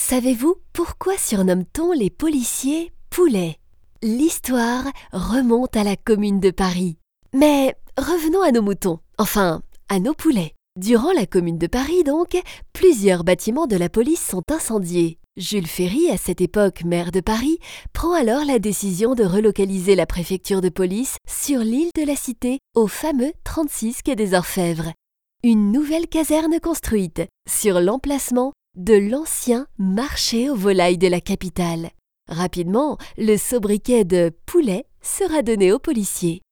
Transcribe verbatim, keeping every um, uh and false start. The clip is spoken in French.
Savez-vous pourquoi surnomme-t-on les policiers poulets? L'histoire remonte à la Commune de Paris. Mais revenons à nos moutons, enfin, à nos poulets. Durant la Commune de Paris, donc, plusieurs bâtiments de la police sont incendiés. Jules Ferry, à cette époque maire de Paris, prend alors la décision de relocaliser la préfecture de police sur l'île de la Cité, au fameux trente-six quai des Orfèvres. Une nouvelle caserne construite sur l'emplacement de l'ancien marché aux volailles de la capitale. Rapidement, le sobriquet de « poulet » sera donné aux policiers.